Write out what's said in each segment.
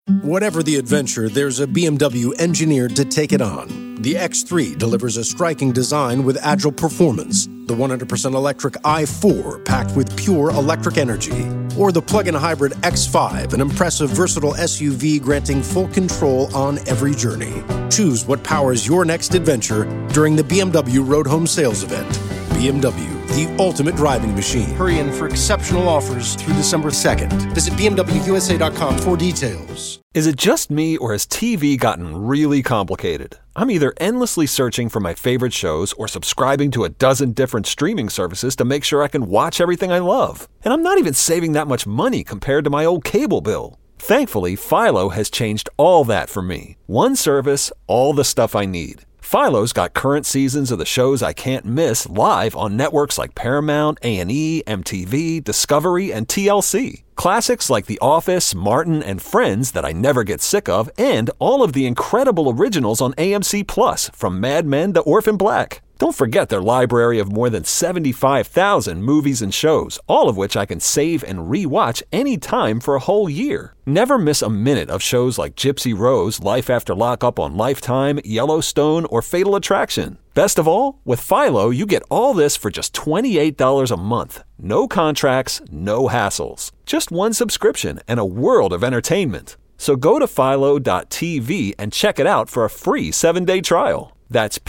Whatever the adventure, there's a BMW engineered to take it on. The X3 delivers a striking design with agile performance. The 100% electric i4 packed with pure electric energy. Or the plug-in hybrid X5, an impressive versatile SUV granting full control on every journey. Choose what powers your next adventure during the BMW Road Home Sales Event. BMW, the ultimate driving machine. Hurry in for exceptional offers through December 2nd. Visit BMWUSA.com for details. Is it just me, or has TV gotten really complicated? I'm either endlessly searching for my favorite shows or subscribing to a dozen different streaming services to make sure I can watch everything I love. And I'm not even saving that much money compared to my old cable bill. Thankfully, Philo has changed all that for me. One service, all the stuff I need. Philo's got current seasons of the shows I can't miss live on networks like Paramount, A&E, MTV, Discovery, and TLC. Classics like The Office, Martin, and Friends that I never get sick of, and all of the incredible originals on AMC+, from Mad Men to Orphan Black. Don't forget their library of more than 75,000 movies and shows, all of which I can save and re-watch anytime for a whole year. Never miss a minute of shows like Gypsy Rose, Life After Lockup on Lifetime, Yellowstone, or Fatal Attraction. Best of all, with Philo, you get all this for just $28 a month. No contracts, no hassles. Just one subscription and a world of entertainment. So go to philo.tv and check it out for a free 7-day trial. That's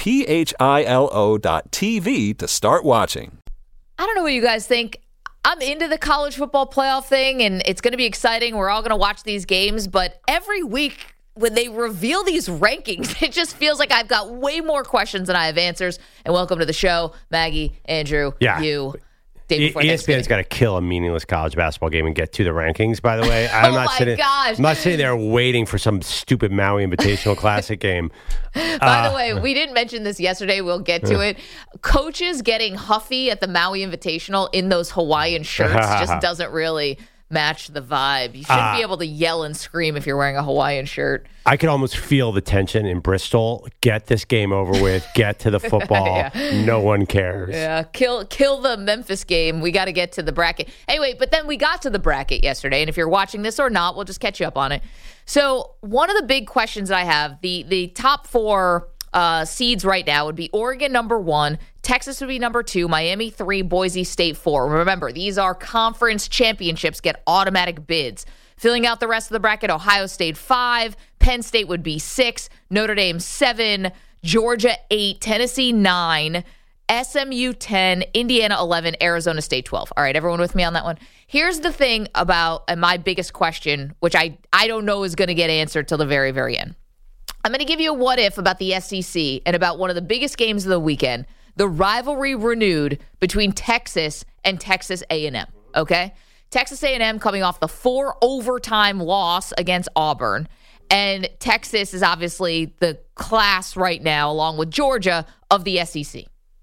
philo.tv to start watching. I don't know what you guys think. I'm into the college football playoff thing, and it's going to be exciting. We're all going to watch these games, but every week when they reveal these rankings, it just feels like I've got way more questions than I have answers. And welcome to the show, Maggie, Andrew, you. ESPN's got to kill a meaningless college basketball game and get to the rankings, by the way. I'm not sitting there waiting for some stupid Maui Invitational Classic game. By the way, we didn't mention this yesterday. We'll get to it. Coaches getting huffy at the Maui Invitational in those Hawaiian shirts just doesn't really match the vibe. You shouldn't be able to yell and scream if you're wearing a Hawaiian shirt. I could almost feel the tension in Bristol. Get this game over with. Get to the football. Yeah. No one cares. Yeah, kill the Memphis game. We got to get to the bracket. Anyway, but then we got to the bracket yesterday, and if you're watching this or not, we'll just catch you up on it. So one of the big questions I have, the top four seeds right now would be Oregon number 1, Texas would be number 2, Miami 3, Boise State 4. Remember, these are conference championships, get automatic bids. Filling out the rest of the bracket, Ohio State 5, Penn State would be 6, Notre Dame 7, Georgia 8, Tennessee 9, SMU 10, Indiana 11, Arizona State 12. All right, everyone with me on that one? Here's the thing about my biggest question, which I don't know is going to get answered till the very, very end. I'm going to give you a what if about the SEC and about one of the biggest games of the weekend, the rivalry renewed between Texas and Texas A&M, okay? Texas A&M coming off the 4 overtime loss against Auburn, and Texas is obviously the class right now, along with Georgia, of the SEC.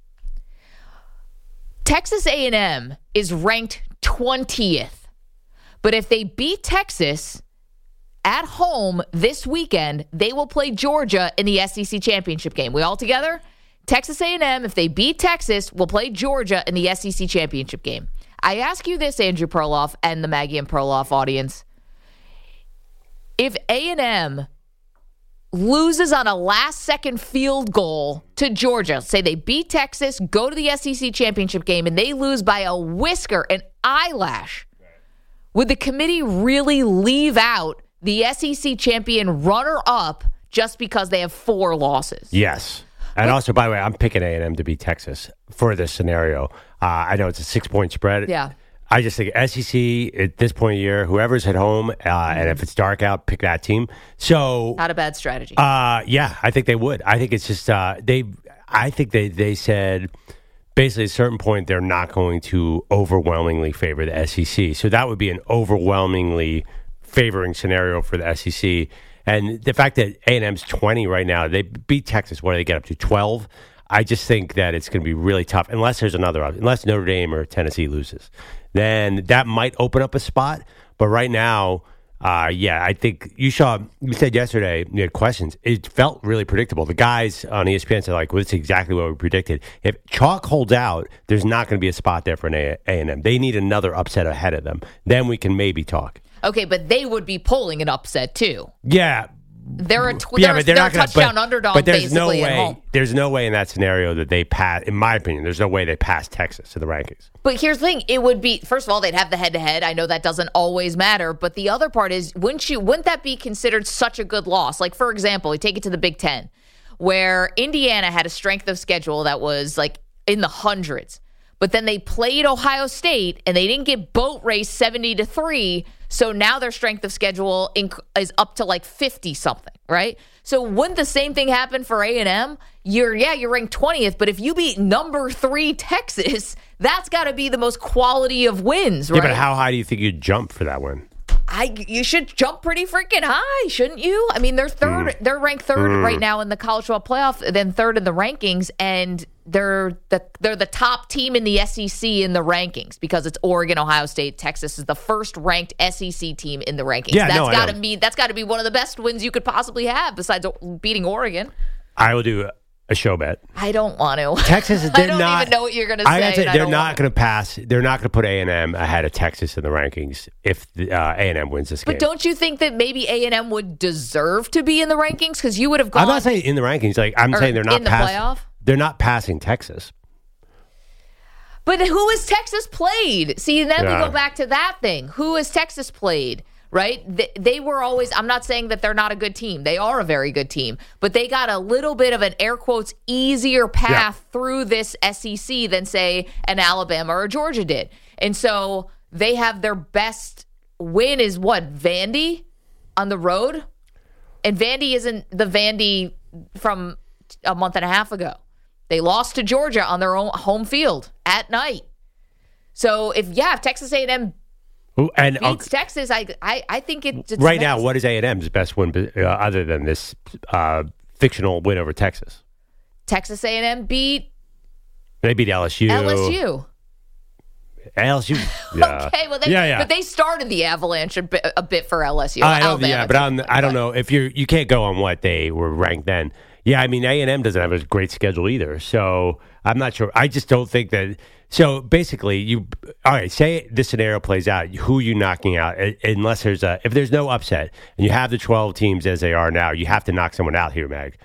Texas A&M is ranked 20th, but if they beat Texas at home this weekend, they will play Georgia in the SEC championship game. We all together? Texas A&M, if they beat Texas, will play Georgia in the SEC championship game. I ask you this, Andrew Perloff and the Maggie and Perloff audience. If A&M loses on a last-second field goal to Georgia, say they beat Texas, go to the SEC championship game, and they lose by a whisker, an eyelash, would the committee really leave out the SEC champion runner-up just because they have 4 losses? Yes. And also, by the way, I'm picking A&M to beat Texas for this scenario. I know it's a 6-point spread. Yeah. I just think SEC at this point of year, whoever's at home, and if it's dark out, pick that team. So not a bad strategy. Yeah, I think they would. I think it's just I think they said basically at a certain point they're not going to overwhelmingly favor the SEC. So that would be an overwhelmingly favoring scenario for the SEC. And the fact that A&M's 20 right now, they beat Texas. What do they get up to, 12? I just think that it's going to be really tough unless there's another option. Unless Notre Dame or Tennessee loses. Then that might open up a spot. But right now, I think you said yesterday, you had questions. It felt really predictable. The guys on ESPN said, well, it's exactly what we predicted. If chalk holds out, there's not going to be a spot there for an A&M. They need another upset ahead of them. Then we can maybe talk. Okay, but they would be pulling an upset too. Yeah. They're a not touchdown underdog but there's basically no way, at home. There's no way in that scenario that they pass, in my opinion, there's no way they pass Texas in the rankings. But here's the thing. It would be, first of all, they'd have the head-to-head. I know that doesn't always matter. But the other part is, wouldn't that be considered such a good loss? Like, for example, we take it to the Big Ten, where Indiana had a strength of schedule that was like in the hundreds. But then they played Ohio State, and they didn't get boat raced 70-3. So now their strength of schedule is up to like 50-something, right? So wouldn't the same thing happen for A&M? You're ranked 20th, but if you beat number 3 Texas, that's got to be the most quality of wins, right? Yeah, but how high do you think you'd jump for that win? You should jump pretty freaking high, shouldn't you? I mean, they're third. They're ranked third right now in the college football playoff, then third in the rankings, and they're the top team in the SEC in the rankings because it's Oregon, Ohio State, Texas is the first ranked SEC team in the rankings. Yeah, that's got to be one of the best wins you could possibly have besides beating Oregon. I will do a show bet. I don't want to. Texas, I don't even know what you're going to say. They're not going to pass. They're not going to put A&M ahead of Texas in the rankings if A&M wins this game. But don't you think that maybe A&M would deserve to be in the rankings? Because you would have gone. I'm not saying in the rankings. Like I'm saying they're not in the playoff. They're not passing Texas. But who has Texas played? See, then we go back to that thing. Who has Texas played? Right? They were always, I'm not saying that they're not a good team. They are a very good team. But they got a little bit of an air quotes easier path through this SEC than, say, an Alabama or a Georgia did. And so they have their best win is what? Vandy on the road? And Vandy isn't the Vandy from a month and a half ago. They lost to Georgia on their own home field at night. So if Texas A&M beats Texas, I think it's right now. What is A&M's best win other than this fictional win over Texas? Texas A&M beat. They beat LSU. Yeah. Okay, well, but they started the avalanche a bit for LSU. I don't know if you can't go on what they were ranked then. Yeah, I mean A&M doesn't have a great schedule either, so I'm not sure. I just don't think that. So basically, all right. Say this scenario plays out. Who are you knocking out? Unless if there's no upset and you have the 12 teams as they are now, you have to knock someone out here, Mag.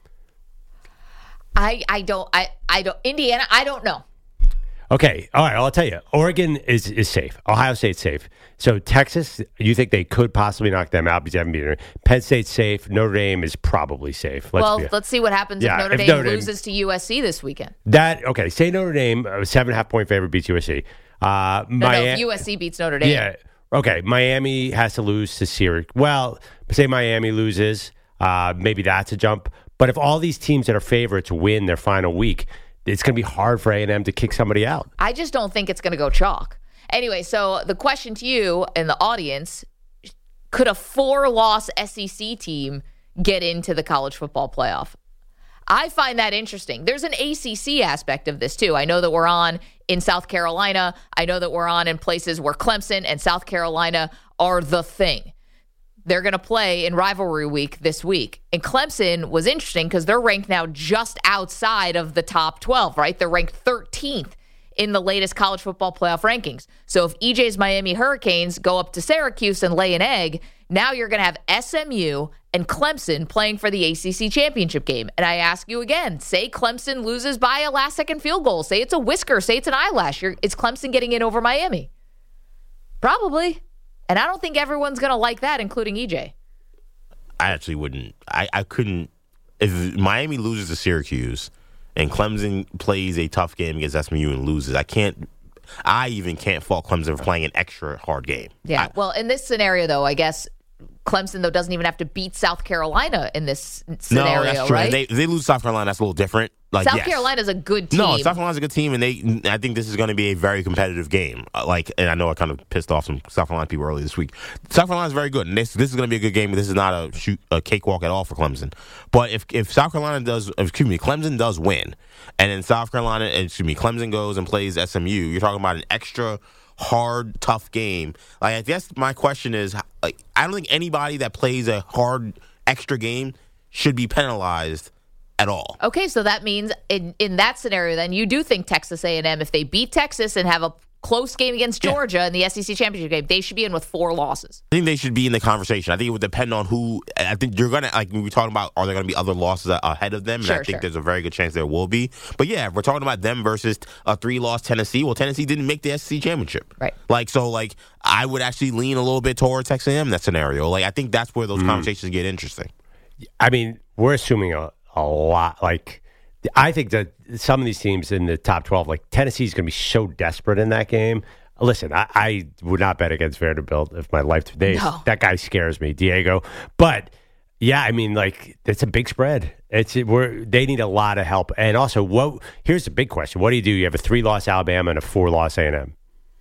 I don't. Indiana. I don't know. Okay. All right. I'll tell you. Oregon is safe. Ohio State's safe. So Texas, you think they could possibly knock them out because they haven't beaten her. Penn State's safe. Notre Dame is probably safe. Let's see what happens if Notre Dame loses to USC this weekend. Say Notre Dame, a 7.5-point favorite, beats USC. If USC beats Notre Dame. Yeah. Okay. Miami has to lose to Syracuse. Well, say Miami loses. Maybe that's a jump. But if all these teams that are favorites win their final week, it's going to be hard for A&M to kick somebody out. I just don't think it's going to go chalk. Anyway, so the question to you and the audience, could a 4-loss SEC team get into the college football playoff? I find that interesting. There's an ACC aspect of this, too. I know that we're on in South Carolina. I know that we're on in places where Clemson and South Carolina are the thing. They're going to play in rivalry week this week. And Clemson was interesting because they're ranked now just outside of the top 12, right? They're ranked 13th in the latest college football playoff rankings. So if EJ's Miami Hurricanes go up to Syracuse and lay an egg, now you're going to have SMU and Clemson playing for the ACC championship game. And I ask you again, say Clemson loses by a last-second field goal. Say it's a whisker. Say it's an eyelash. Is Clemson getting in over Miami? Probably. And I don't think everyone's going to like that, including EJ. I actually wouldn't. I couldn't. If Miami loses to Syracuse and Clemson plays a tough game against SMU and loses, I even can't fault Clemson for playing an extra hard game. Yeah. Well, in this scenario, though, I guess Clemson, though, doesn't even have to beat South Carolina in this scenario, no, that's true. right? If they lose South Carolina, that's a little different. South Carolina's a good team. No, South Carolina's a good team, and I think this is going to be a very competitive game. And I know I kind of pissed off some South Carolina people earlier this week. South Carolina's very good, and this is going to be a good game. This is not a cakewalk at all for Clemson. But if Clemson does win, and then Clemson goes and plays SMU, you're talking about an extra hard, tough game. I guess my question is, I don't think anybody that plays a hard extra game should be penalized at all. Okay, so that means in that scenario, then you do think Texas A&M, if they beat Texas and have a close game against Georgia in the SEC championship game. They should be in with 4 losses. I think they should be in the conversation. I think it would depend on who. I think you're going to, like, when we're talking about, are there going to be other losses ahead of them? And I think there's a very good chance there will be. But yeah, if we're talking about them versus a 3-loss Tennessee, well, Tennessee didn't make the SEC championship. Right. So I would actually lean a little bit towards Texas A&M in that scenario. Like, I think that's where those conversations get interesting. I mean, we're assuming a lot. Like, I think that some of these teams in the top 12, like Tennessee's going to be so desperate in that game. Listen, I would not bet against Vanderbilt if my life today. No. That guy scares me, Diego. But yeah, I mean, like, it's a big spread. They need a lot of help. And also, here's the big question: what do? You have a 3-loss Alabama and a 4-loss A&M.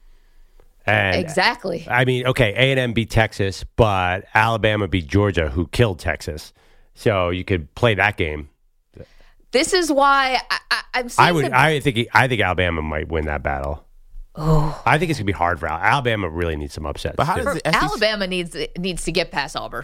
And exactly. I mean, okay, A&M beat Texas, but Alabama beat Georgia, who killed Texas. So you could play that game. This is why I'm saying I think Alabama might win that battle. Oh, I think it's gonna be hard for Alabama. Really needs some upsets. But how does Alabama needs to get past Auburn?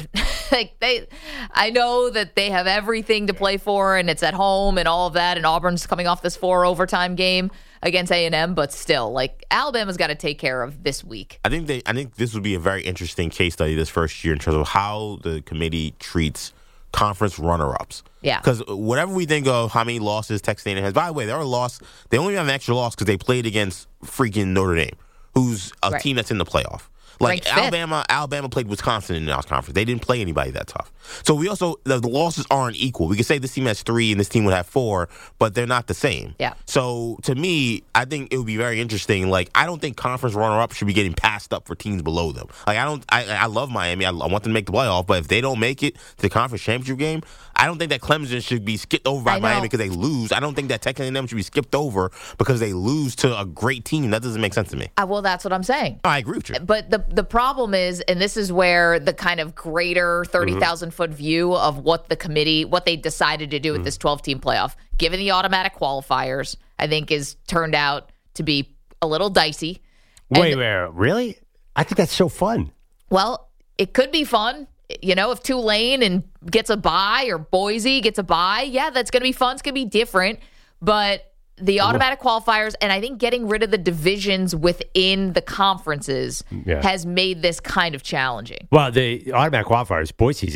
I know that they have everything to play for, and it's at home and all of that. And Auburn's coming off this 4 overtime game against A&M, but still, like, Alabama's got to take care of this week. I think this would be a very interesting case study this first year in terms of how the committee treats conference runner-ups. Yeah. Because whatever we think of how many losses Texas A&M has, by the way, they only have an extra loss because they played against freaking Notre Dame, who's a team that's in the playoff. Like, Alabama played Wisconsin in the conference. They didn't play anybody that tough. So we also, the losses aren't equal. We could say this team has 3 and this team would have 4, but they're not the same. Yeah. So to me, I think it would be very interesting. Like, I don't think conference runner-up should be getting passed up for teams below them. Like, I love Miami. I want them to make the playoff, but if they don't make it to the conference championship game, I don't think that Clemson should be skipped over by Miami because they lose. I don't think that Texas A&M should be skipped over because they lose to a great team. That doesn't make sense to me. Well, that's what I'm saying. I agree with you. But the problem is, and this is where the kind of greater 30,000-foot view of what the committee, what they decided to do with this 12-team playoff, given the automatic qualifiers, I think is turned out to be a little dicey. Wait, really? I think that's so fun. Well, it could be fun. You know, if Tulane gets a bye or Boise gets a bye, yeah, that's going to be fun. It's going to be different. But the automatic qualifiers, and I think getting rid of the divisions within the conferences has made this kind of challenging. Well, the automatic qualifiers,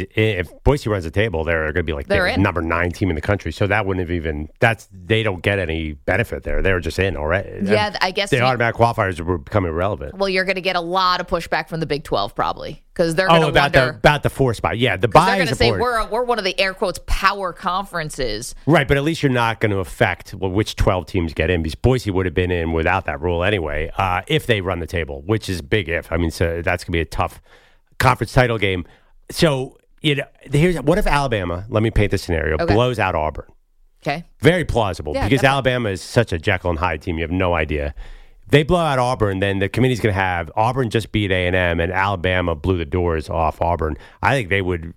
if Boise runs the table, they're going to be like the number 9 team in the country. So that wouldn't have even, they don't get any benefit there. They're just in already. Yeah, I guess the automatic qualifiers were becoming irrelevant. Well, you're going to get a lot of pushback from the Big 12 probably. Because they're going to wonder about the 4 spot. Yeah, the bye. They're going to say we're one of the air quotes power conferences. Right, but at least you're not going to affect which 12 teams get in, because Boise would have been in without that rule anyway. If they run the table, which is big if. I mean, so that's going to be a tough conference title game. So what if Alabama? Let me paint the scenario. Blows out Auburn. Okay. Very plausible because definitely. Alabama is such a Jekyll and Hyde team. You have no idea. They blow out Auburn, then the committee's going to have Auburn just beat A&M and Alabama blew the doors off Auburn. I think they would,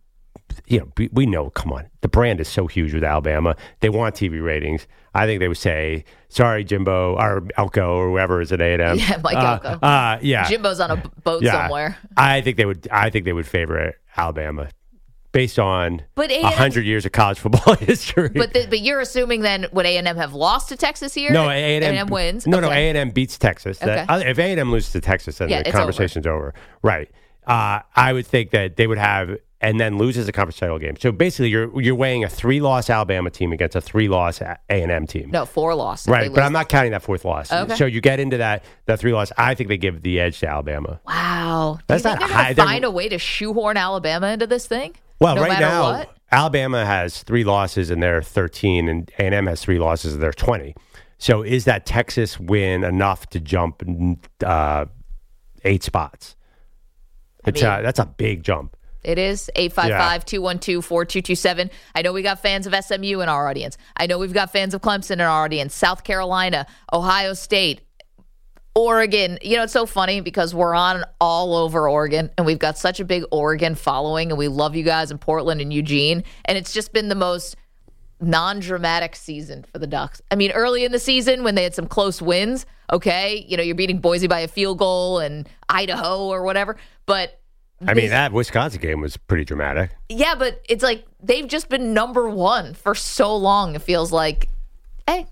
we know, come on, the brand is so huge with Alabama. They want TV ratings. I think they would say, sorry, Jimbo, or Elko, or whoever is at A&M. Yeah, Mike Elko. Yeah. Jimbo's on a boat somewhere. I think they would favor Alabama. Based on 100 years of college football history. But you're assuming then, would A&M have lost to Texas here? No, A&M wins? No, A&M beats Texas. Okay. If A&M loses to Texas, then the conversation's over. Right. I would think that they would have, and then loses a conference title game. So basically, you're weighing a 3-loss Alabama team against a 3-loss A&M team. No, 4-loss. Right, but I'm not counting that 4th loss. Okay. So you get into that 3-loss. I think they give the edge to Alabama. Wow. That's not high. Find a way to shoehorn Alabama into this thing? Well, right now, Alabama has 3 losses and they're 13, and A&M has 3 losses and they're 20. So is that Texas win enough to jump 8 spots? That's a big jump. It is. 855-212-4227. I know we got fans of SMU in our audience. I know we've got fans of Clemson in our audience. South Carolina, Ohio State, Oregon. It's so funny because we're on all over Oregon, and we've got such a big Oregon following, and we love you guys in Portland and Eugene, and it's just been the most non-dramatic season for the Ducks. I mean, early in the season when they had some close wins, okay, you're beating Boise by a field goal and Idaho or whatever, but that Wisconsin game was pretty dramatic. Yeah, but it's like they've just been number 1 for so long. It feels like, hey,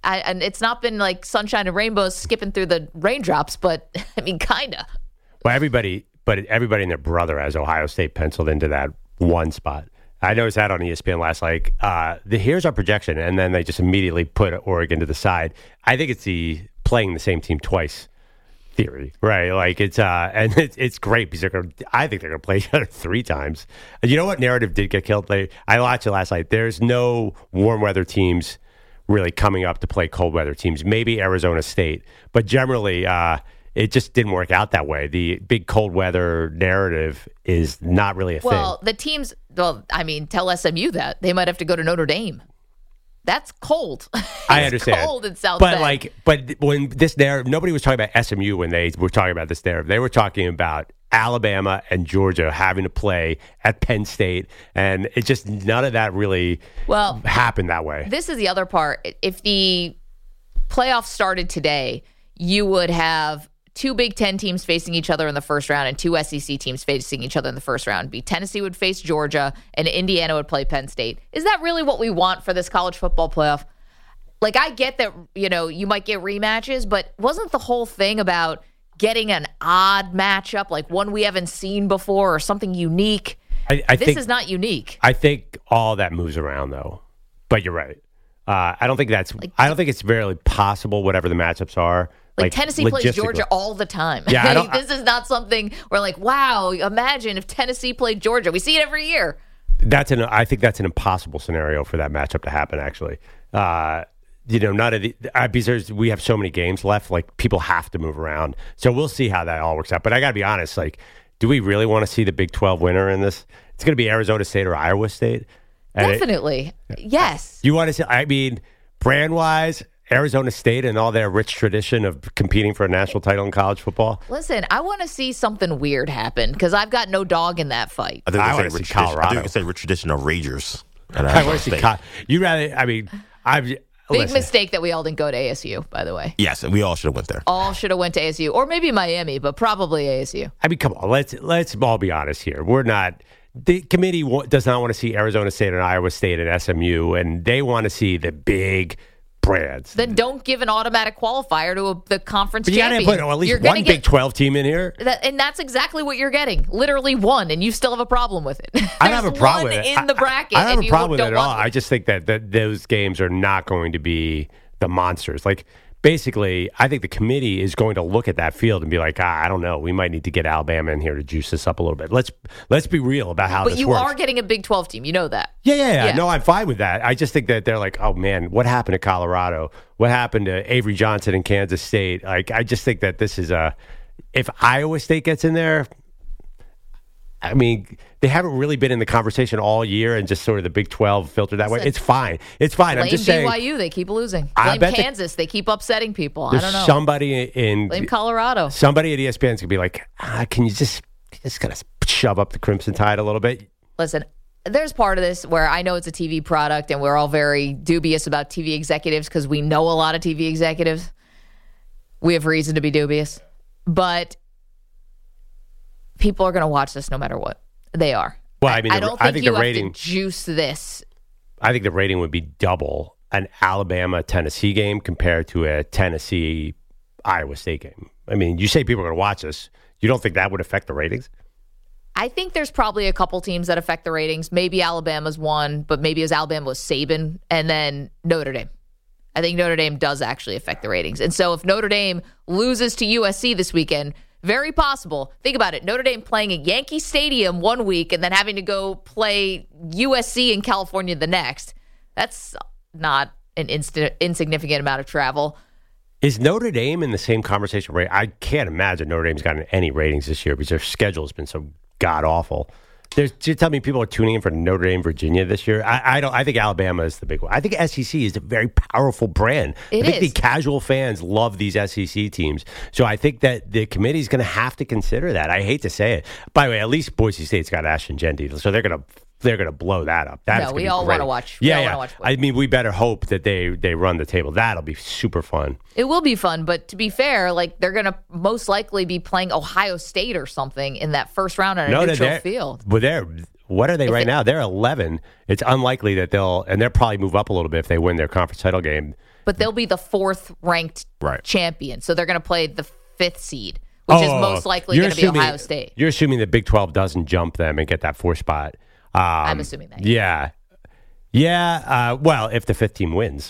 And it's not been like sunshine and rainbows skipping through the raindrops, but I mean, kind of. Well, everybody and their brother has Ohio State penciled into that one spot. I noticed that on ESPN last night. Here's our projection, and then they just immediately put Oregon to the side. I think it's the playing the same team twice theory, right? Like it's great because I think they're gonna play each other 3 times. And you know what narrative did get killed? I watched it last night. There's no warm weather teams really coming up to play cold weather teams. Maybe Arizona State, but generally it just didn't work out that way. The big cold weather narrative is not really a thing. Well, the teams, I mean, tell SMU that. They might have to go to Notre Dame. That's cold. I understand. Cold in South Bend. But when this narrative, nobody was talking about SMU when they were talking about this narrative. They were talking about Alabama and Georgia having to play at Penn State, and it just none of that really happened that way. This is the other part. If the playoffs started today, you would have 2 Big Ten teams facing each other in the first round and 2 SEC teams facing each other in the first round. Tennessee would face Georgia and Indiana would play Penn State. Is that really what we want for this college football playoff? Like, I get that, you might get rematches, but wasn't the whole thing about getting an odd matchup, like one we haven't seen before or something unique? This is not unique. I think all that moves around, though. But you're right. I don't think it's very possible, whatever the matchups are. Like Tennessee plays Georgia all the time. Yeah, this is not something where like, wow, imagine if Tennessee played Georgia. We see it every year. I think that's an impossible scenario for that matchup to happen, actually. None of because we have so many games left, like people have to move around. So we'll see how that all works out. But I got to be honest, like, do we really want to see the Big 12 winner in this? It's going to be Arizona State or Iowa State. Definitely. Yes. You want to see, I mean, brand-wise, Arizona State and all their rich tradition of competing for a national title in college football. Listen, I want to see something weird happen because I've got no dog in that fight. I want to see Colorado. I think you say rich tradition of Ragers. I want to see you rather. I mean, Big mistake that we all didn't go to ASU, by the way. Yes, and we all should have went there. All should have went to ASU, or maybe Miami, but probably ASU. I mean, come on, let's all be honest here. We're not. The committee does not want to see Arizona State and Iowa State and SMU, and they want to see the big brands. Then don't give an automatic qualifier to the conference champion. You got to put at least one Big 12 team in here. And that's exactly what you're getting. Literally one, and you still have a problem with it. I don't have a problem with it. In the bracket. I don't have a problem with it at all. I just think that those games are not going to be the monsters. Like, basically, I think the committee is going to look at that field and be like, I don't know. We might need to get Alabama in here to juice this up a little bit. Let's be real about how this works. But you are getting a Big 12 team. You know that. Yeah. No, I'm fine with that. I just think that they're like, oh, man, what happened to Colorado? What happened to Avery Johnson in Kansas State? Like, I just think that this is if Iowa State gets in there, I mean, they haven't really been in the conversation all year and just sort of the Big 12 filtered that way. It's fine. Blame I'm just saying. BYU, they keep losing. Blame Kansas, they keep upsetting people. I don't know. Blame Colorado. Somebody at ESPN is going to be like, can you just kind of shove up the Crimson Tide a little bit? Listen, there's part of this where I know it's a TV product and we're all very dubious about TV executives because we know a lot of TV executives. We have reason to be dubious. But people are going to watch this no matter what. They are. Well, I mean, I don't think you have to juice this. I think the rating would be double an Alabama-Tennessee game compared to a Tennessee-Iowa State game. I mean, you say people are going to watch this. You don't think that would affect the ratings? I think there's probably a couple teams that affect the ratings. Maybe Alabama's one, but maybe it was Alabama with Saban, and then Notre Dame. I think Notre Dame does actually affect the ratings. And so if Notre Dame loses to USC this weekend, very possible. Think about it. Notre Dame playing at Yankee Stadium one week and then having to go play USC in California the next. That's not an insignificant amount of travel. Is Notre Dame in the same conversation? I can't imagine Notre Dame's gotten any ratings this year because their schedule has been so god-awful. You tell me people are tuning in for Notre Dame, Virginia this year? I think Alabama is the big one. I think SEC is a very powerful brand. I think the casual fans love these SEC teams. So I think that the committee is going to have to consider that. I hate to say it. By the way, at least Boise State's got Ashton Jeanty, so they're going to blow that up. We all want to watch. Yeah. I mean, we better hope that they run the table. That'll be super fun. It will be fun, but to be fair, like they're going to most likely be playing Ohio State or something in that first round on a neutral field. But what are they now? They're 11. It's unlikely that they'll probably move up a little bit if they win their conference title game. but they'll be the 4th ranked Right. champion. So they're going to play the 5th seed, which is most likely going to be Ohio State. You're assuming the Big 12 doesn't jump them and get that 4th spot. I'm assuming that. Yeah. Well, if the 5th team wins.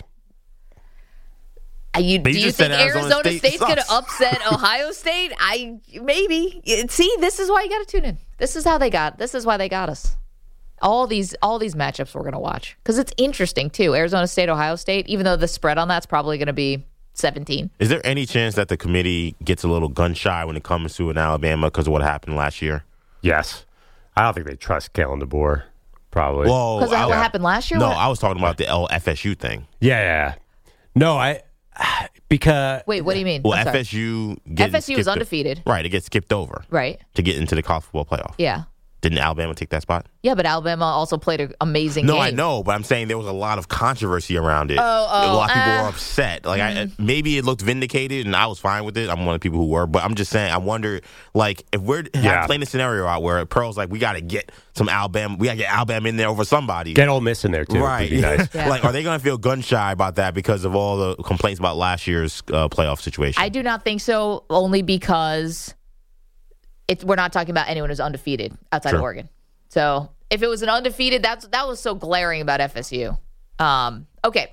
Do you think said Arizona State's going to sucks. upset Ohio State? Maybe. See, this is why you got to tune in. This is why they got us. All these matchups we're going to watch because it's interesting too. Arizona State, Ohio State, even though the spread on that's probably going to be 17. Is there any chance that the committee gets a little gun shy when it comes to an Alabama because of what happened last year? Yes. I don't think they trust Kalen DeBoer, probably. Because of what happened last year? No, What? I was talking about the FSU thing. Yeah. No, because... Wait, what do you mean? Well, I'm sorry. FSU was undefeated. Right, it gets skipped over. Right. To get into the college football playoff. Yeah. Didn't Alabama take that spot? Yeah, but Alabama also played an amazing game. No, I know, but I'm saying there was a lot of controversy around it. A lot of people were upset. Like, maybe it looked vindicated, and I was fine with it. I'm one of the people who were, but I'm just saying, I wonder, like, if we're playing a scenario out where Pearl's like, we got to get some Alabama, we got to get Alabama in there over somebody. Get Ole Miss in there, too. Right. Would be nice. Yeah. Like, are they going to feel gun shy about that because of all the complaints about last year's playoff situation? I do not think so, only because we're not talking about anyone who's undefeated outside of Oregon. So if it was an undefeated, that was so glaring about FSU. Okay,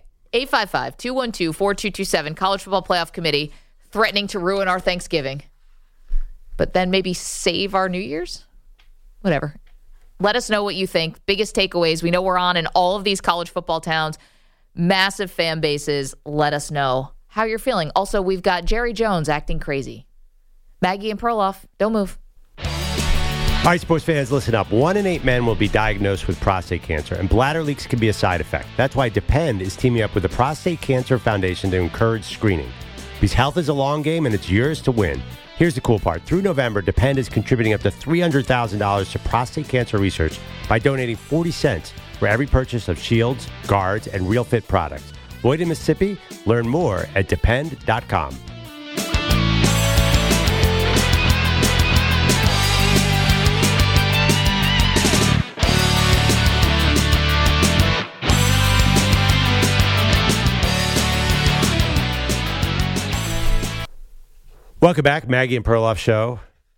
855-212-4227, College Football Playoff Committee threatening to ruin our Thanksgiving, but then maybe save our New Year's? Whatever. Let us know what you think. Biggest takeaways. We know we're on in all of these college football towns, massive fan bases. Let us know how you're feeling. Also, we've got Jerry Jones acting crazy. Maggie and Perloff, don't move. All right, sports fans, listen up. 1 in 8 men will be diagnosed with prostate cancer, and bladder leaks can be a side effect. That's why Depend is teaming up with the Prostate Cancer Foundation to encourage screening. Because health is a long game, and it's yours to win. Here's the cool part. Through November, Depend is contributing up to $300,000 to prostate cancer research by donating 40 cents for every purchase of shields, guards, and Real Fit products. Lloyd in Mississippi? Learn more at depend.com. Welcome back, Maggie and Perloff Show.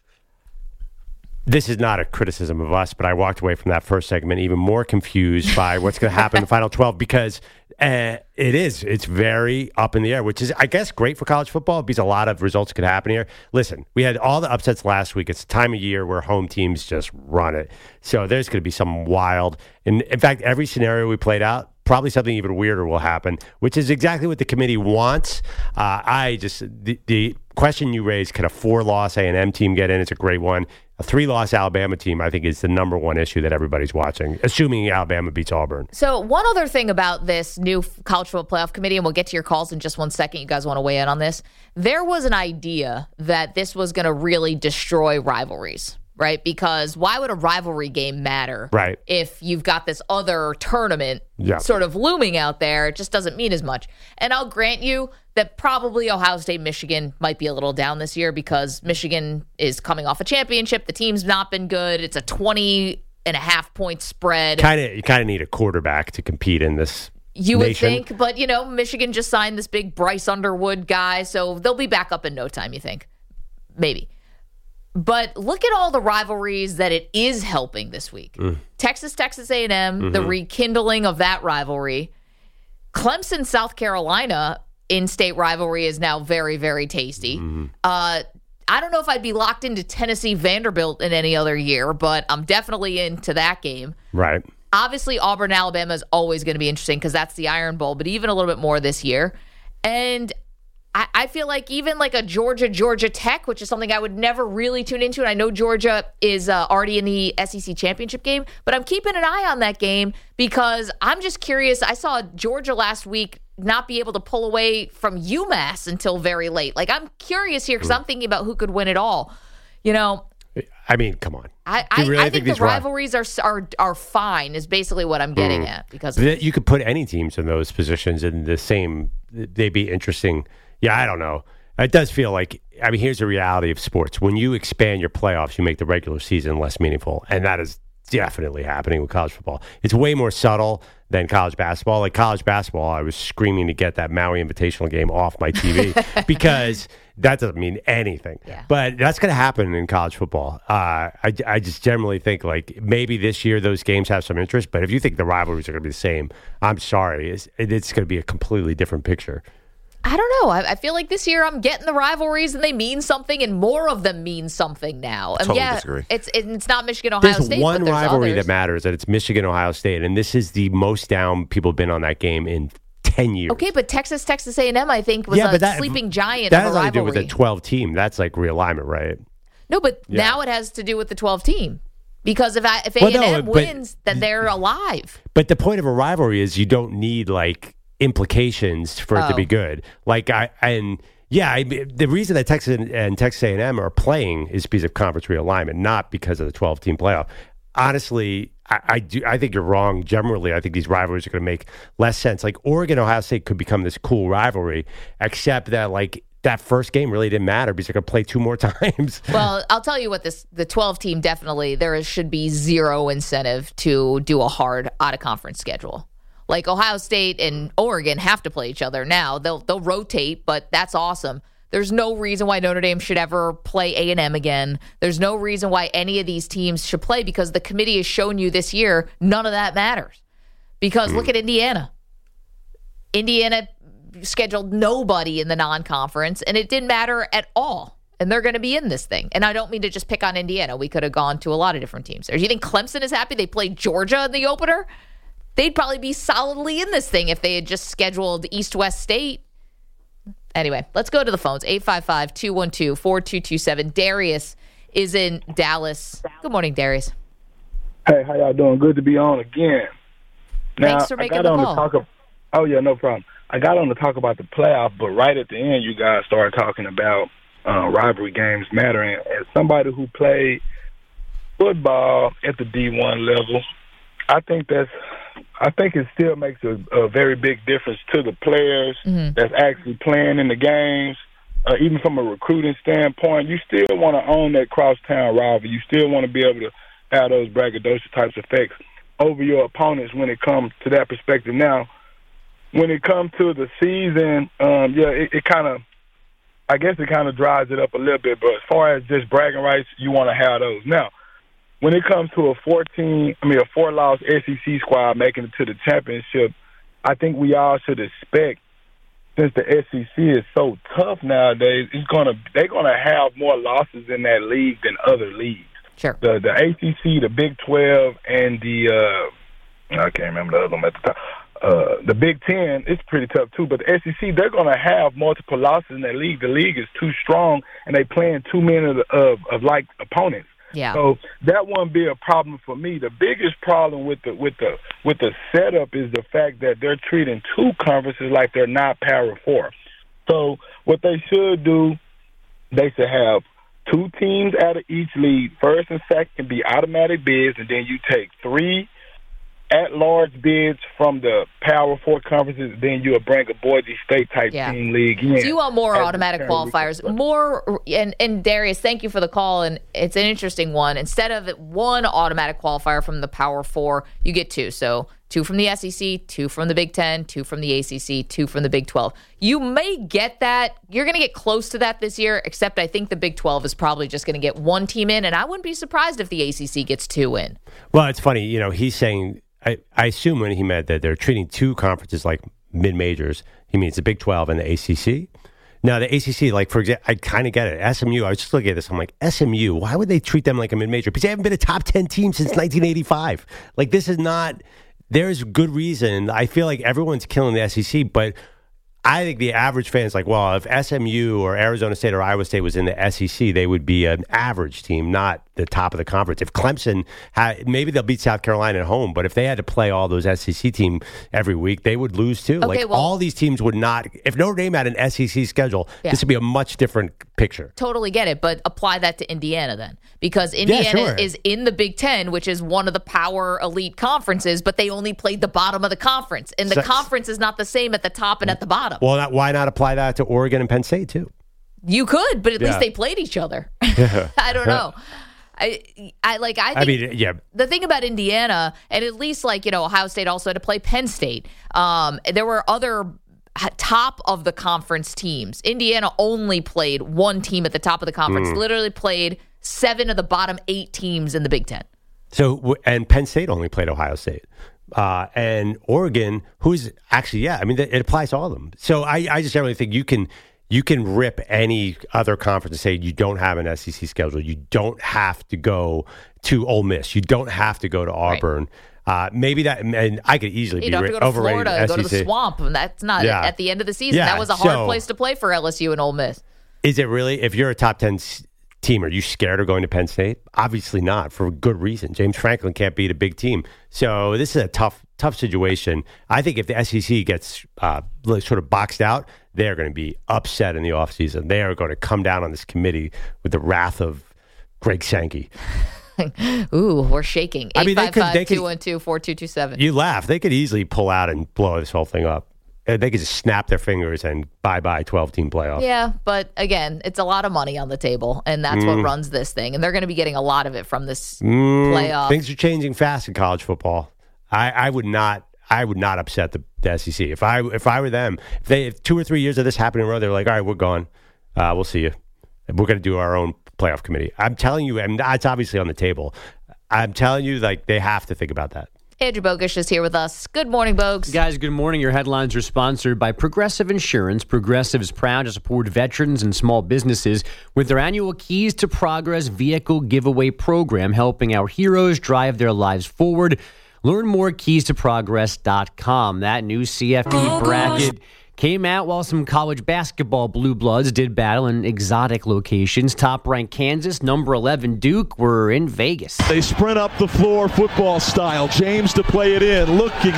This is not a criticism of us, but I walked away from that first segment even more confused by what's going to happen in the Final 12 because it's very up in the air, which is, I guess, great for college football because a lot of results could happen here. Listen, we had all the upsets last week. It's the time of year where home teams just run it. So there's going to be some wild. And in fact, every scenario we played out, probably something even weirder will happen, which is exactly what the committee wants. The question you raised, can a 4-loss A&M team get in? It's a great one. A 3-loss Alabama team, I think, is the number one issue that everybody's watching, assuming Alabama beats Auburn. So one other thing about this new College Football Playoff Committee, and we'll get to your calls in just 1 second. You guys want to weigh in on this? There was an idea that this was going to really destroy rivalries. Right? Because why would a rivalry game matter if you've got this other tournament sort of looming out there? It just doesn't mean as much. And I'll grant you that probably Ohio State, Michigan might be a little down this year because Michigan is coming off a championship. The team's not been good. It's a 20.5-point spread. You kind of need a quarterback to compete in this You would nation. think, but, Michigan just signed this big Bryce Underwood guy, so they'll be back up in no time, you think? Maybe. But look at all the rivalries that it is helping this week. Texas A&M, the rekindling of that rivalry. Clemson, South Carolina, in-state rivalry is now very, very tasty. I don't know if I'd be locked into Tennessee, Vanderbilt in any other year, but I'm definitely into that game. Right. Obviously, Auburn, Alabama is always going to be interesting because that's the Iron Bowl, but even a little bit more this year. And I feel like even like a Georgia Tech, which is something I would never really tune into, and I know Georgia is already in the SEC championship game, but I'm keeping an eye on that game because I'm just curious. I saw Georgia last week not be able to pull away from UMass until very late. Like, I'm curious here because I'm thinking about who could win it all. I mean, come on. I think the rivalries are fine is basically what I'm getting at. Because you could put any teams in those positions in the same, they'd be interesting. Yeah, I don't know. It does feel like, here's the reality of sports. When you expand your playoffs, you make the regular season less meaningful. And that is definitely happening with college football. It's way more subtle than college basketball. Like college basketball, I was screaming to get that Maui Invitational game off my TV because that doesn't mean anything. Yeah. But that's going to happen in college football. I just generally think like maybe this year those games have some interest, but if you think the rivalries are going to be the same, I'm sorry. It's going to be a completely different picture. I don't know. I feel like this year I'm getting the rivalries and they mean something, and more of them mean something now. Totally disagree. It's not Michigan, Ohio There's State. one but there's rivalry others. that matters, and it's Michigan, Ohio State, and this is the most down people have been on that game in 10 years. Okay, but Texas A&M, I think, was a sleeping giant that of a has nothing to do rivalry. with the 12 team. That's like realignment, right? No, but now it has to do with the 12 team. Because if A&M wins, then they're alive. But the point of a rivalry is you don't need like implications for it to be good. Like the reason that Texas and Texas A&M are playing is because of conference realignment, not because of the 12-team playoff. Honestly, I think you're wrong. Generally, I think these rivalries are going to make less sense. Like Oregon, Ohio State could become this cool rivalry, except that like that first game really didn't matter because they're going to play 2 more times. Well, I'll tell you what, the 12 team definitely should be zero incentive to do a hard out of conference schedule. Like Ohio State and Oregon have to play each other now. They'll rotate, but that's awesome. There's no reason why Notre Dame should ever play A&M again. There's no reason why any of these teams should play because the committee has shown you this year none of that matters. Because look at Indiana. Indiana scheduled nobody in the non-conference, and it didn't matter at all. And they're going to be in this thing. And I don't mean to just pick on Indiana. We could have gone to a lot of different teams. Or do you think Clemson is happy they played Georgia in the opener? They'd probably be solidly in this thing if they had just scheduled East-West State. Anyway, let's go to the phones. 855-212-4227. Darius is in Dallas. Good morning, Darius. Hey, how y'all doing? Good to be on again. Now, Thanks for making the call. No problem. I got on to talk about the playoff, but right at the end, you guys started talking about rivalry games mattering. As somebody who played football at the D1 level, I think it still makes a very big difference to the players that's actually playing in the games. Even from a recruiting standpoint, you still want to own that crosstown rivalry. You still want to be able to have those braggadocious types effects over your opponents when it comes to that perspective. Now, when it comes to the season, it kind of dries it up a little bit. But as far as just bragging rights, you want to have those. Now, when it comes to a 4-loss SEC squad making it to the championship, I think we all should expect, since the SEC is so tough nowadays, they're gonna have more losses in that league than other leagues. Sure. The ACC, the Big 12, and the I can't remember the other one at the top. The Big 10, it's pretty tough too. But the SEC, they're gonna have multiple losses in that league. The league is too strong, and they playing too many of like opponents. Yeah. So that wouldn't be a problem for me. The biggest problem with the setup is the fact that they're treating 2 conferences like they're not Power 4. So what they should do, they should have 2 teams out of each league. First and second be automatic bids, and then you take 3 at-large bids from the Power 4 conferences, then you'll bring a Boise State-type team league in. So you want more automatic qualifiers. More, and Darius, thank you for the call, and it's an interesting one. Instead of 1 automatic qualifier from the Power 4, you get 2. So 2 from the SEC, 2 from the Big 10, 2 from the ACC, 2 from the Big 12. You may get that. You're going to get close to that this year, except I think the Big 12 is probably just going to get 1 team in, and I wouldn't be surprised if the ACC gets 2 in. Well, it's funny. He's saying – I assume when he meant that they're treating 2 conferences like mid-majors, he means the Big 12 and the ACC. Now, the ACC, like, for example, I kind of get it. SMU, I was just looking at this. I'm like, SMU, why would they treat them like a mid-major? Because they haven't been a top 10 team since 1985. Like, this is not – there's good reason. I feel like everyone's killing the SEC, but I think the average fan is like, well, if SMU or Arizona State or Iowa State was in the SEC, they would be an average team, not the top of the conference. If Clemson maybe they'll beat South Carolina at home, but if they had to play all those SEC teams every week, they would lose too. Okay, all these teams would not. If Notre Dame had an SEC schedule, this would be a much different picture. Totally get it, but apply that to Indiana then, because Indiana is in the Big 10, which is one of the power elite conferences, but they only played the bottom of the conference, and the conference is not the same at the top and at the bottom. Well, why not apply that to Oregon and Penn State too? You could, but at least they played each other. I don't know. I mean, yeah. The thing about Indiana, and at least Ohio State also had to play Penn State. There were other top of the conference teams. Indiana only played one team at the top of the conference. Literally played 7 of the bottom 8 teams in the Big Ten. So, and Penn State only played Ohio State. And Oregon, who's actually, it applies to all of them. So I just generally think you can rip any other conference and say you don't have an SEC schedule. You don't have to go to Ole Miss. You don't have to go to Auburn. Right. Maybe that, and I could easily you be don't have to go to Florida, SEC. go to the Swamp, and that's not at the end of the season. That was a hard place to play for LSU and Ole Miss. Is it really? If you're a top 10 team, are you scared of going to Penn State? Obviously not, for good reason. James Franklin can't beat a big team. So this is a tough situation. I think if the SEC gets sort of boxed out, they're going to be upset in the offseason. They are going to come down on this committee with the wrath of Greg Sankey. Ooh, we're shaking. 855-212-4227. You laugh. They could easily pull out and blow this whole thing up. They could just snap their fingers and bye-bye 12-team playoff. Yeah, but again, it's a lot of money on the table, and that's what runs this thing. And they're going to be getting a lot of it from this playoff. Things are changing fast in college football. I would not upset the SEC. If I were them, if 2 or 3 years of this happened in a row, they're like, all right, we're gone. We'll see you. We're going to do our own playoff committee. I'm telling you, and it's obviously on the table. I'm telling you, they have to think about that. Andrew Bogusch is here with us. Good morning, Bogusch. Guys, good morning. Your headlines are sponsored by Progressive Insurance. Progressive is proud to support veterans and small businesses with their annual Keys to Progress vehicle giveaway program, helping our heroes drive their lives forward. Learn more at keystoprogress.com. That new CFP bracket came out while some college basketball blue bloods did battle in exotic locations. Top-ranked Kansas, number 11 Duke were in Vegas. They sprint up the floor football style. James to play it in. Looking.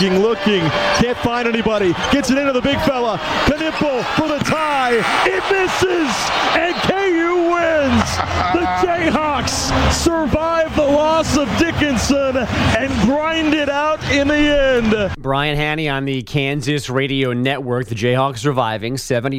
Can't find anybody. Gets it into the big fella. Knipple for the tie. It misses. And KU wins. The Jayhawks survive the loss of Dickinson and grind it out in the end. Brian Hanni on the Kansas Radio Network. The Jayhawks surviving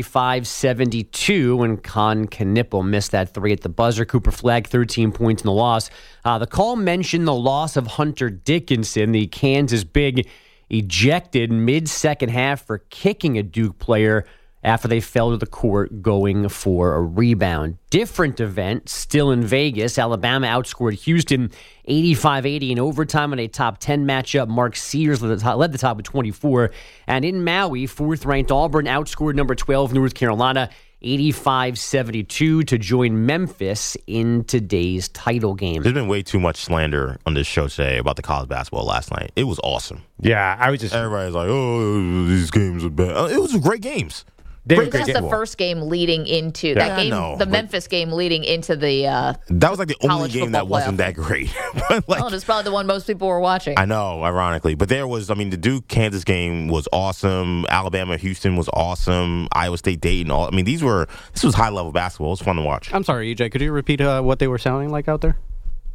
75-72 when Con Knipple missed that 3 at the buzzer. Cooper Flagg 13 points in the loss. The call mentioned the loss of Hunter Dickinson, the Kansas big, ejected mid-second half for kicking a Duke player after they fell to the court going for a rebound. Different event, still in Vegas. Alabama outscored Houston 85-80 in overtime in a top 10 matchup. Mark Sears led the top with 24. And in Maui, 4th-ranked Auburn outscored number 12 North Carolina 85-72 to join Memphis in today's title game. There's been way too much slander on this show today about the college basketball last night. It was awesome. Yeah, everybody's like, oh, these games are bad. It was great games. That's the first game leading into that game. The Memphis game leading into the. That was like the only game that wasn't that great. It's probably the one most people were watching. I know, ironically, but there was. the Duke Kansas game was awesome. Alabama Houston was awesome. Iowa State Dayton. This was high level basketball. It was fun to watch. I'm sorry, EJ. Could you repeat what they were sounding like out there?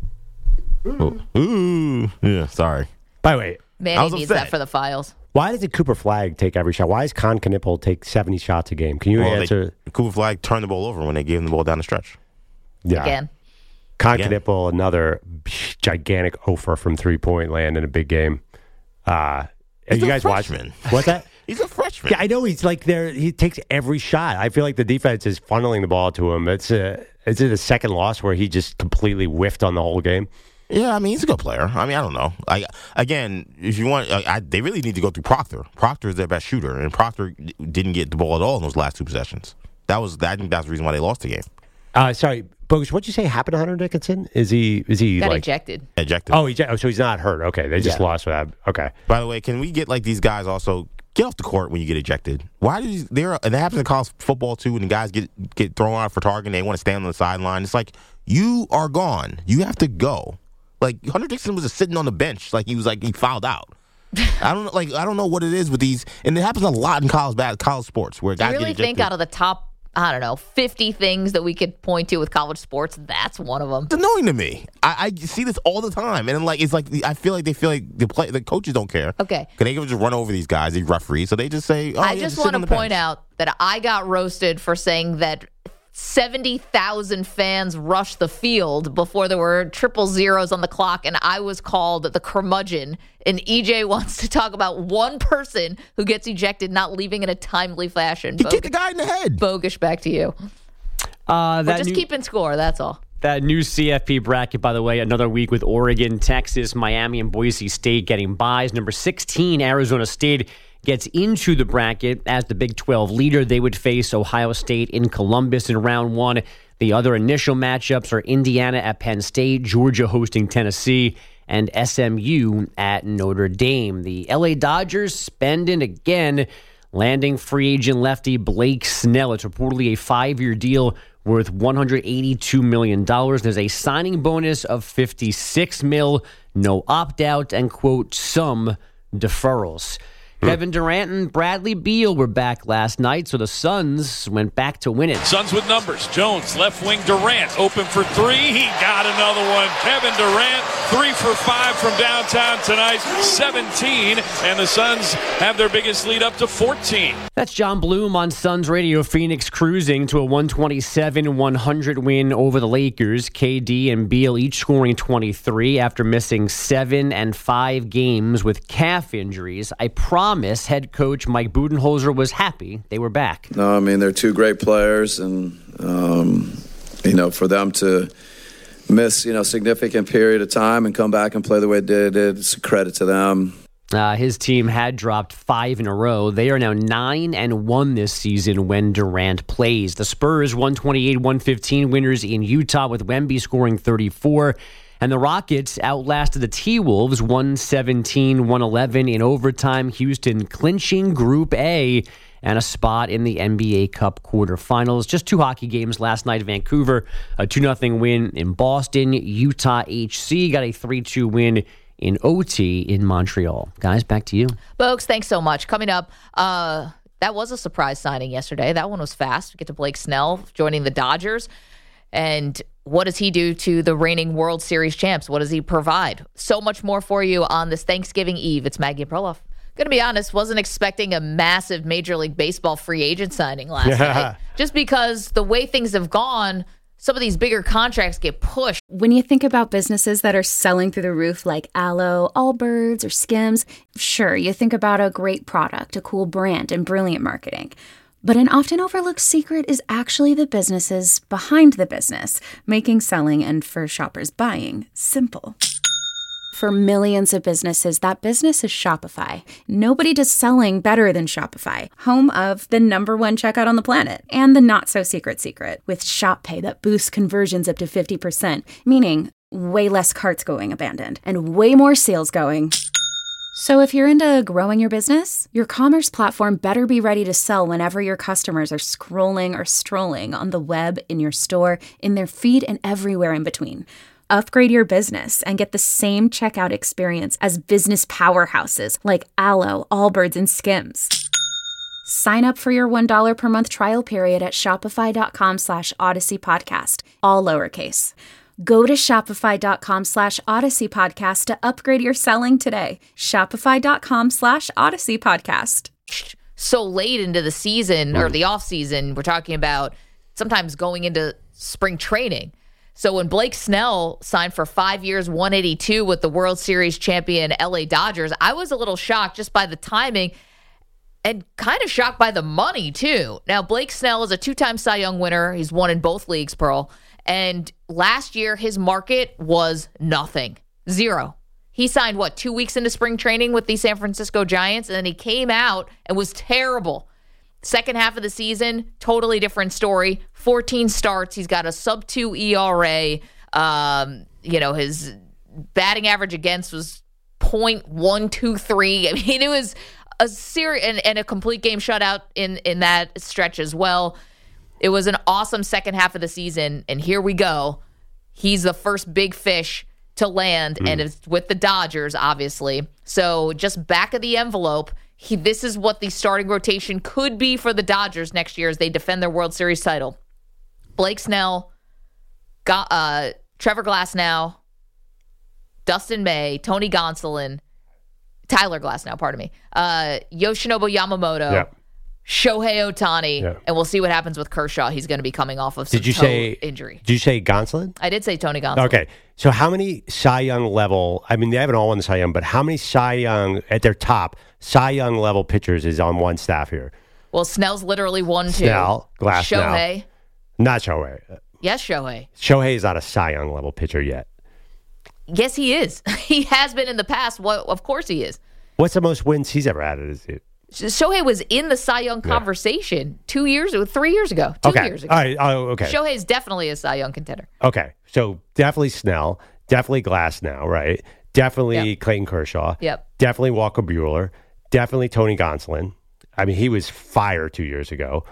Ooh. Yeah. Sorry. By the way, Manny needs that for the files. Why does Cooper Flagg take every shot? Why does Con Knipple take 70 shots a game? Can you answer? Cooper Flagg turned the ball over when they gave him the ball down the stretch. Yeah. Again. Con Knipple, another gigantic offer from 3-point land in a big game. He's you guys freshman. What's that? He's a freshman. Yeah, I know. He's like there. He takes every shot. I feel like the defense is funneling the ball to him. Is it a second loss where he just completely whiffed on the whole game? Yeah, he's a good player. I don't know. If you want, they really need to go through Proctor. Proctor is their best shooter, and Proctor didn't get the ball at all in those last 2 possessions. I think that's the reason why they lost the game. Sorry, Bogusch, what'd you say happened to Hunter Dickinson? Is he got ejected? Ejected. Oh, so he's not hurt. Okay, they just lost with that. Okay. By the way, can we get these guys also get off the court when you get ejected? Why do and that happens in college football too? When the guys get thrown out for targeting, they want to stand on the sideline. It's like you are gone. You have to go. Hunter Dickinson was just sitting on the bench, he fouled out. I don't know what it is with these, and it happens a lot in college sports where guys get ejected. Do you really think out of the top 50 things that we could point to with college sports, that's one of them? It's annoying to me. I see this all the time, and I feel like the coaches don't care. Okay, can they just run over these guys, these referees? So they just say, I just want to point out that I got roasted for saying that 70,000 fans rushed the field before there were triple zeros on the clock, and I was called the curmudgeon. And EJ wants to talk about one person who gets ejected not leaving in a timely fashion. He kicked the guy in the head. Bogish, back to you. Keeping score, that's all. That new CFP bracket, by the way, another week with Oregon, Texas, Miami, and Boise State getting byes. Number 16, Arizona State, gets into the bracket as the Big 12 leader. They would face Ohio State in Columbus in round one. The other initial matchups are Indiana at Penn State, Georgia hosting Tennessee, and SMU at Notre Dame. The LA Dodgers spending again, landing free agent lefty Blake Snell. It's reportedly a 5-year deal worth $182 million. There's a signing bonus of $56 million, no opt-out, and, quote, some deferrals. Kevin Durant and Bradley Beal were back last night, so the Suns went back to winning. Suns with numbers. Jones, left wing Durant, open for three. He got another one. Kevin Durant, 3 for 5 from downtown tonight, 17. And the Suns have their biggest lead up to 14. That's John Bloom on Suns Radio. Phoenix cruising to a 127-100 win over the Lakers. KD and Beal each scoring 23 after missing 7 and 5 games with calf injuries. I promise head coach Mike Budenholzer was happy they were back. No, I mean, they're two great players, and, for them to miss, significant period of time and come back and play the way they did, it's a credit to them. His team had dropped 5 in a row. They are now 9-1 this season when Durant plays. The Spurs 128-115 winners in Utah with Wemby scoring 34. And the Rockets outlasted the T-Wolves 117-111 in overtime. Houston clinching Group A and a spot in the NBA Cup quarterfinals. Just 2 hockey games last night. Vancouver, a 2-0 win in Boston. Utah HC got a 3-2 win in OT in Montreal. Guys, back to you. Bogues, thanks so much. Coming up, that was a surprise signing yesterday. That one was fast. We get to Blake Snell joining the Dodgers. And what does he do to the reigning World Series champs? What does he provide? So much more for you on this Thanksgiving Eve. It's Maggie and Perloff. Going to be honest, wasn't expecting a massive Major League Baseball free agent signing last night. Just because the way things have gone, some of these bigger contracts get pushed. When you think about businesses that are selling through the roof like Aloe, Allbirds, or Skims, sure, you think about a great product, a cool brand, and brilliant marketing. But an often overlooked secret is actually the businesses behind the business, making selling and for shoppers buying simple. For millions of businesses, that business is Shopify. Nobody does selling better than Shopify, home of the #1 checkout on the planet and the not-so-secret secret with Shop Pay that boosts conversions up to 50%, meaning way less carts going abandoned and way more sales going. So if you're into growing your business, your commerce platform better be ready to sell whenever your customers are scrolling or strolling on the web, in your store, in their feed, and everywhere in between. Upgrade your business and get the same checkout experience as business powerhouses like Aloe, Allbirds, and Skims. Sign up for your $1 per month trial period at shopify.com/Odyssey Podcast, all lowercase. Go to shopify.com/Odyssey Podcast to upgrade your selling today. Shopify.com/Odyssey Podcast. So late into the season or the off season, we're talking about sometimes going into spring training. So when Blake Snell signed for 5 years, $182 with the World Series champion LA Dodgers, I was a little shocked just by the timing and kind of shocked by the money too. Now, Blake Snell is a 2-time Cy Young winner. He's won in both leagues, Pearl. And last year, his market was nothing. 0. He signed, 2 weeks into spring training with the San Francisco Giants, and then he came out and was terrible. Second half of the season, totally different story. 14 starts. He's got a sub-2 ERA. His batting average against was .123. I mean, it was a serious and a complete game shutout in that stretch as well. It was an awesome second half of the season, and here we go. He's the first big fish to land, and it's with the Dodgers, obviously. So just back of the envelope, this is what the starting rotation could be for the Dodgers next year as they defend their World Series title. Blake Snell, Trevor Glasnow, Dustin May, Tony Gonsolin, Tyler Glasnow, pardon me, Yoshinobu Yamamoto, Shohei Ohtani, and we'll see what happens with Kershaw. He's going to be coming off of some injury. Did you say Gonsolin? I did say Tony Gonsolin. Okay. So how many Cy Young level, I mean, they haven't all won the Cy Young, but how many Cy Young, at their top, Cy Young level pitchers is on one staff here? Well, Snell's literally 1-2. Snell, Glass Shohei. Not Shohei. Yes, Shohei. Shohei is not a Cy Young level pitcher yet. Yes, he is. He has been in the past. Well, of course he is. What's the most wins he's ever had? Shohei was in the Cy Young conversation 3 years ago. 2 years ago. All right. Oh, okay. Shohei is definitely a Cy Young contender. Okay. So definitely Snell. Definitely Glass now, right? Definitely Clayton Kershaw. Yep. Definitely Walker Buehler. Definitely Tony Gonsolin. I mean, he was fire 2 years ago.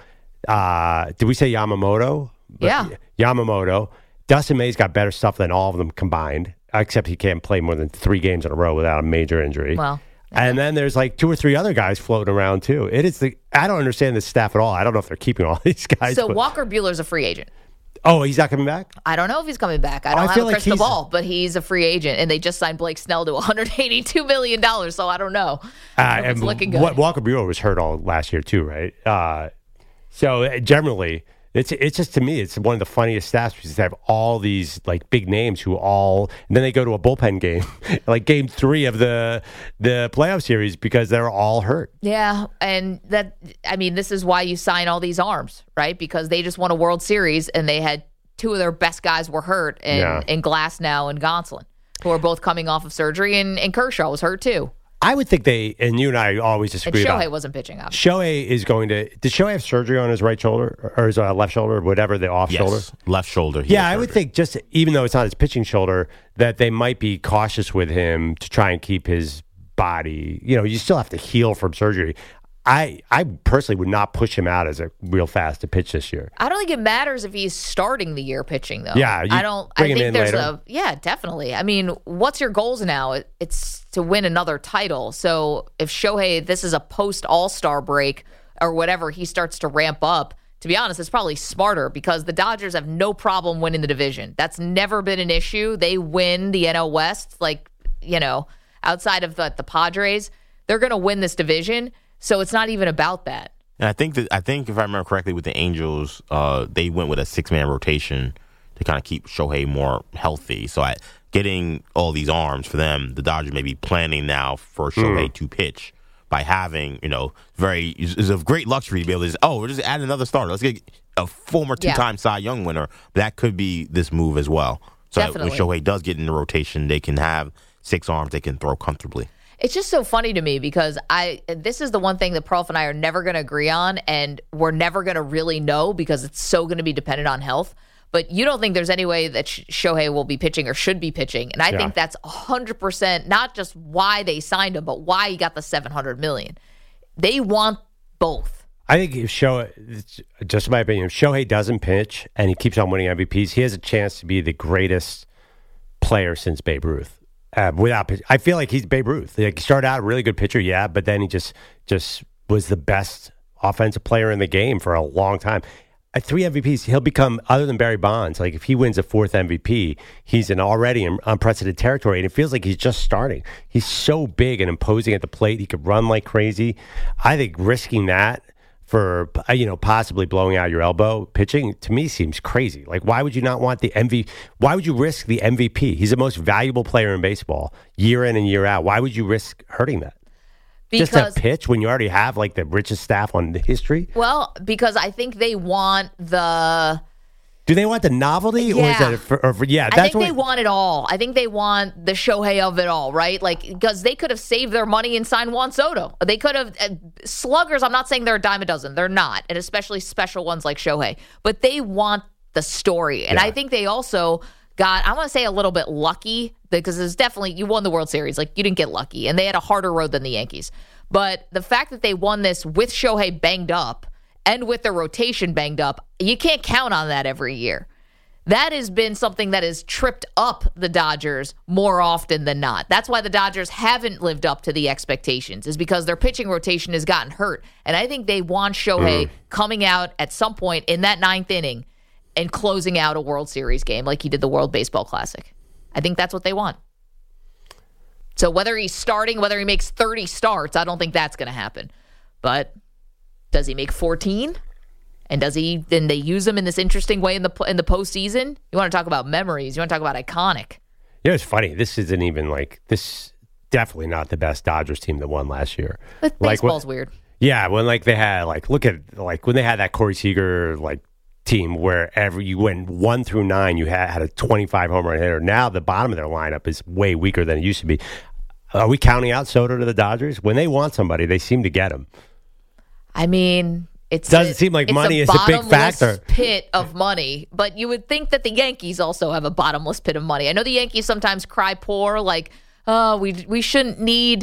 Did we say Yamamoto? Yeah. Yamamoto. Dustin May's got better stuff than all of them combined, except he can't play more than 3 games in a row without a major injury. Well. And then there's like 2 or 3 other guys floating around too. I don't understand this staff at all. I don't know if they're keeping all these guys. So Walker Buehler's a free agent. Oh, he's not coming back? I don't know if he's coming back. I don't have a crystal ball, but he's a free agent, and they just signed Blake Snell to $182 million, so I don't know. It's looking good. Walker Buehler was hurt all last year too, right? So generally, it's just, to me, it's one of the funniest stats because they have all these like big names and then they go to a bullpen game, like game 3 of the playoff series because they're all hurt. Yeah, and this is why you sign all these arms, right? Because they just won a World Series and they had 2 of their best guys were hurt, and Glass now and Gonsolin, who are both coming off of surgery, and Kershaw was hurt too. I would think and you and I always disagree and Shohei about. wasn't pitching, obviously. Shohei is going to. Did Shohei have surgery on his right shoulder or his left shoulder, or whatever, the off shoulder? Left shoulder. I would think just even though it's not his pitching shoulder, that they might be cautious with him to try and keep his body. You still have to heal from surgery. I personally would not push him out as a real fast to pitch this year. I don't think it matters if he's starting the year pitching, though. Yeah, I think there's definitely. I mean, what's your goals now? It's to win another title. So if Shohei, this is a post All-Star break or whatever, he starts to ramp up. To be honest, it's probably smarter because the Dodgers have no problem winning the division. That's never been an issue. They win the NL West, outside of the Padres. They're going to win this division. So it's not even about that. And I think if I remember correctly, with the Angels, they went with a 6-man rotation to kind of keep Shohei more healthy. So getting all these arms for them, the Dodgers may be planning now for Shohei to pitch by having, is a great luxury to be able to we're just add another starter. Let's get a former 2-time Cy Young winner. That could be this move as well. So when Shohei does get in the rotation, they can have 6 arms they can throw comfortably. It's just so funny to me because this is the one thing that Prof and I are never going to agree on, and we're never going to really know because it's so going to be dependent on health. But you don't think there's any way that Shohei will be pitching or should be pitching. And I think that's 100% not just why they signed him, but why he got the $700 million. They want both. I think if just my opinion, if Shohei doesn't pitch and he keeps on winning MVPs, he has a chance to be the greatest player since Babe Ruth. I feel like he's Babe Ruth. Like, he started out a really good pitcher, but then he just was the best offensive player in the game for a long time. At 3 MVPs, he'll become, other than Barry Bonds, like if he wins a 4th MVP, he's already in unprecedented territory, and it feels like he's just starting. He's so big and imposing at the plate. He could run like crazy. I think risking that for possibly blowing out your elbow pitching, to me, seems crazy. Like, why would you not want the MVP? Why would you risk the MVP? He's the most valuable player in baseball, year in and year out. Why would you risk hurting that? Just to pitch when you already have like the richest staff on the history? Well, because I think they want the... Do they want the novelty? Or is that I think they want it all. I think they want the Shohei of it all, right? Like, because they could have saved their money and signed Juan Soto. They could have... sluggers, I'm not saying they're a dime a dozen. They're not. And especially special ones like Shohei. But they want the story. And I think they also got, I want to say, a little bit lucky, because it's definitely, you won the World Series. Like, you didn't get lucky. And they had a harder road than the Yankees. But the fact that they won this with Shohei banged up and with their rotation banged up, you can't count on that every year. That has been something that has tripped up the Dodgers more often than not. That's why the Dodgers haven't lived up to the expectations, is because their pitching rotation has gotten hurt. And I think they want Shohei coming out at some point in that 9th inning and closing out a World Series game like he did the World Baseball Classic. I think that's what they want. So whether he's starting, whether he makes 30 starts, I don't think that's going to happen. But Does he make 14? And then they use him in this interesting way in the postseason? You want to talk about memories. You want to talk about iconic. You know, it's funny. This isn't even this definitely not the best Dodgers team that won last year. But baseball's weird. Yeah, when they had look at when they had that Corey Seager team where you went 1 through 9, you had a 25 home run hitter. Now the bottom of their lineup is way weaker than it used to be. Are we counting out Soto to the Dodgers? When they want somebody, they seem to get him. I mean, doesn't seem like money is a big factor. Pit of money, but you would think that the Yankees also have a bottomless pit of money. I know the Yankees sometimes cry poor, we shouldn't need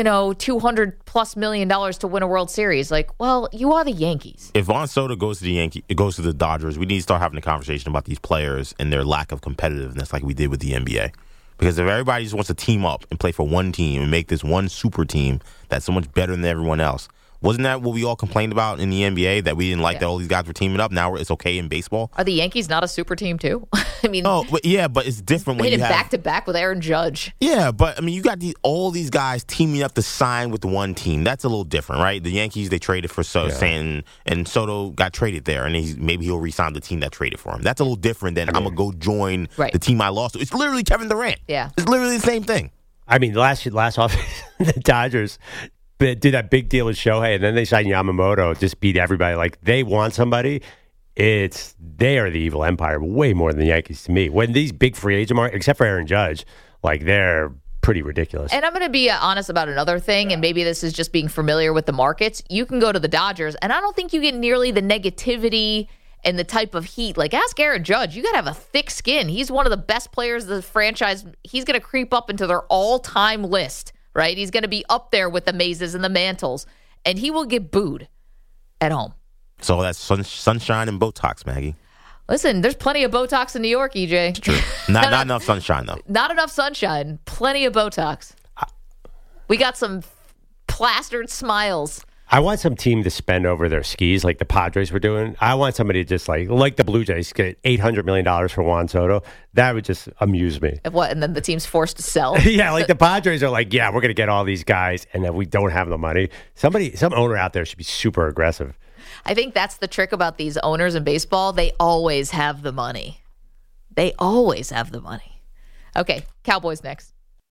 $200+ million to win a World Series. Well, you are the Yankees. If Juan Soto goes to the Dodgers, we need to start having a conversation about these players and their lack of competitiveness, like we did with the NBA. Because if everybody just wants to team up and play for one team and make this one super team that's so much better than everyone else. Wasn't that what we all complained about in the NBA, that we didn't like that all these guys were teaming up? Now it's okay in baseball. Are the Yankees not a super team too? I mean, but it's different when you have back-to-back with Aaron Judge. Yeah, but I mean, you got all these guys teaming up to sign with one team. That's a little different, right? The Yankees, they traded for Soto, and Soto got traded there, and maybe he'll re-sign the team that traded for him. That's a little different than I'm gonna go join the team I lost to. It's literally Kevin Durant. Yeah, it's literally the same thing. I mean, last offseason, the Dodgers did that big deal with Shohei, and then they signed Yamamoto, just beat everybody. They want somebody. They are the evil empire, way more than the Yankees to me. When these big free agent markets, except for Aaron Judge, they're pretty ridiculous. And I'm going to be honest about another thing, and maybe this is just being familiar with the markets. You can go to the Dodgers, and I don't think you get nearly the negativity and the type of heat. Ask Aaron Judge. You got to have a thick skin. He's one of the best players of the franchise. He's going to creep up into their all-time list. Right? He's going to be up there with the Mazes and the Mantles, and he will get booed at home. So that's sunshine and Botox, Maggie. Listen, there's plenty of Botox in New York, EJ. It's true. Not enough sunshine, though. Not enough sunshine. Plenty of Botox. We got some plastered smiles. I want some team to spend over their skis like the Padres were doing. I want somebody to just like the Blue Jays get $800 million for Juan Soto. That would just amuse me. And then the team's forced to sell? Yeah, the Padres are we're going to get all these guys, and then we don't have the money. Some owner out there should be super aggressive. I think that's the trick about these owners in baseball. They always have the money. Okay, Cowboys next.